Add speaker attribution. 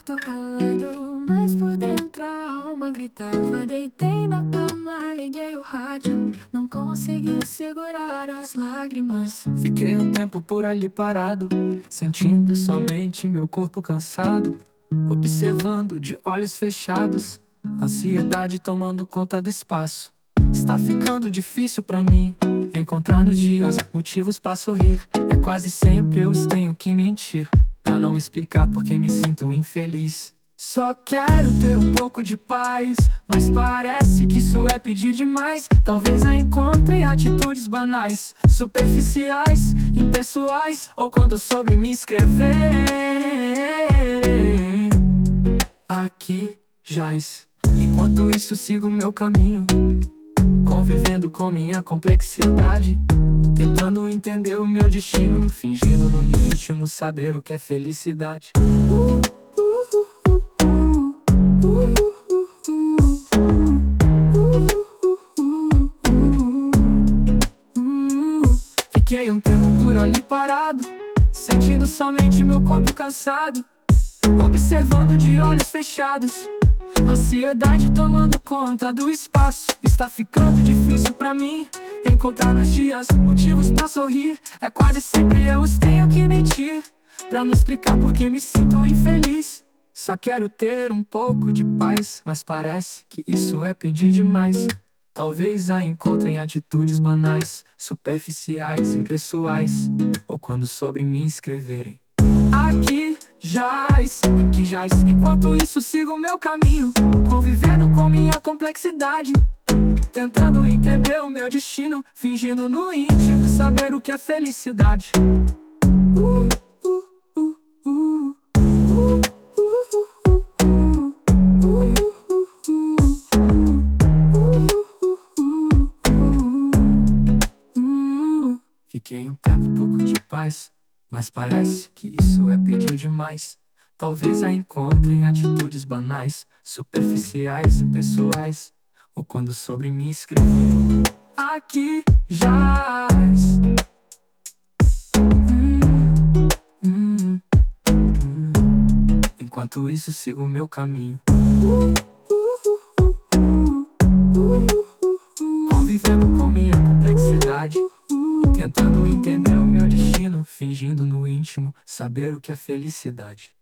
Speaker 1: quarto ralado, mas por dentro a alma gritava. Deitei na cama, liguei o rádio, não consegui segurar as lágrimas.
Speaker 2: Fiquei um tempo por ali parado, sentindo somente meu corpo cansado, observando de olhos fechados, ansiedade tomando conta do espaço. Está ficando difícil pra mim encontrar nos dias motivos pra sorrir. É quase sempre eu tenho que mentir pra não explicar porque me sinto infeliz. Só quero ter um pouco de paz, mas parece que isso é pedir demais. Talvez a encontre em atitudes banais, superficiais, impessoais, ou quando soube me escrever. Aqui jaz. Enquanto isso sigo meu caminho, convivendo com minha complexidade, tentando entender o meu destino, fingindo no íntimo saber o que é felicidade. Fiquei um tempo por ali parado, sentindo somente meu corpo cansado, observando de olhos fechados, ansiedade tomando conta do espaço. Está ficando difícil pra mim encontrar nos dias motivos pra sorrir. É quase sempre eu os tenho que mentir pra não explicar porque me sinto infeliz. Só quero ter um pouco de paz, mas parece que isso é pedir demais. Talvez a encontre em atitudes banais, superficiais, impessoais, ou quando soube me escreverem. Aqui jaz, enquanto isso sigo meu caminho, convivendo com minha complexidade, tentando entender o meu destino, fingindo no íntimo saber o que é felicidade. Fiquei um tempo, um pouco de paz, mas parece que isso é pedir demais. Talvez a encontre em atitudes banais, superficiais e pessoais, ou quando sobre me escrever. Aqui jaz. Enquanto isso sigo meu caminho, convivendo com minha complexidade, tentando entender o meu destino, fingindo no íntimo saber o que é felicidade.